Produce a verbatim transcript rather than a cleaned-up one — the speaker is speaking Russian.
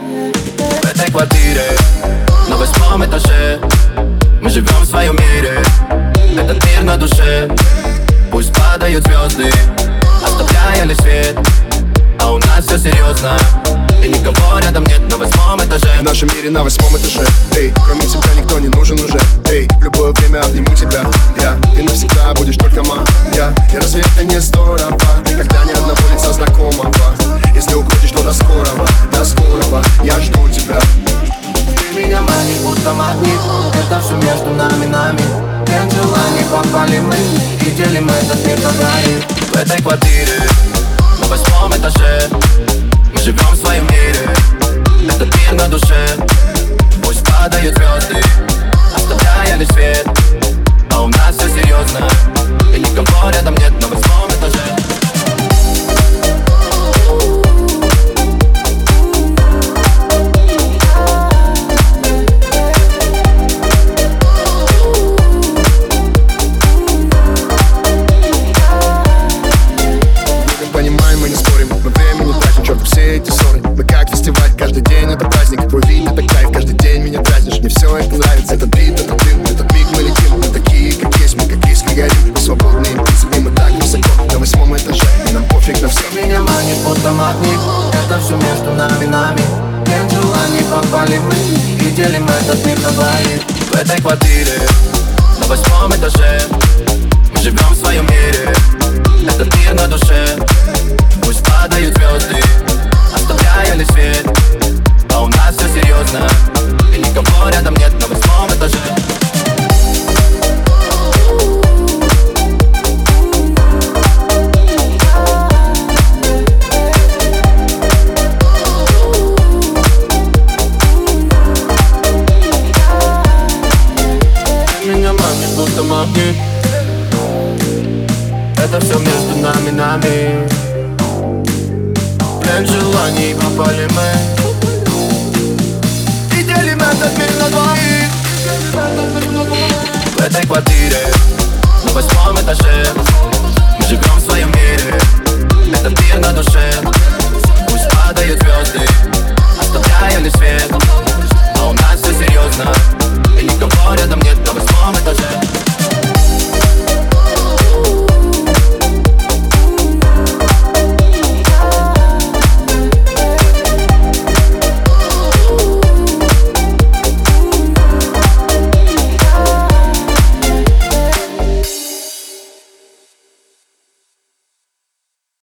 В этой квартире на восьмом этаже мы живем в своем мире. Этот мир на душе. Пусть падают звезды, оставляя лишь свет. А у нас все серьезно, и никого рядом нет на восьмом этаже. В нашем мире на восьмом этаже. Эй, кроме тебя никто не нужен уже. Эй, в любое время обниму тебя. Я, ты навсегда будешь только моя. И разве это не здорово? Когда ни одного лица знакомого. Если уходишь, то до скорого, до скорого я жду тебя. Ты меня манишь, будто магнит. Это все между нами, нами. Нет желаний, попали мы и делим этот мир на двоих. В этой квартире на восьмом этаже мы живем в своем мире. Этот мир на душе. Пусть падают звезды, оставляя лишь свет. А у нас все серьезно, и никого рядом нет на восьмом этаже. Все эти ссоры, мы как фестиваль, каждый день это праздник. Твой вид это кайф, каждый день меня дразнишь. Мне все это нравится, этот бит, этот дым, этот миг мы летим. Мы такие, как есть, мы как искры горим. Мы свободные птицы, мы так высоко, на восьмом этаже, и нам пофиг на все. Ты меня манишь, будто магнит. Это все между нами, нами. Нет желаний, попали мы и делим этот мир на двоих. В этой квартире на восьмом этаже мы живем в своем мире. Этот мир на душе. Пусть падают звезды, оставляя лишь свет. А у нас все серьезно, и никого рядом нет на восьмом этаже. Ты меня манишь, будто магнит. Это все между нами, нами. Нет желаний, попали мы и делим этот мир на двоих. В этой квартире на восьмом этаже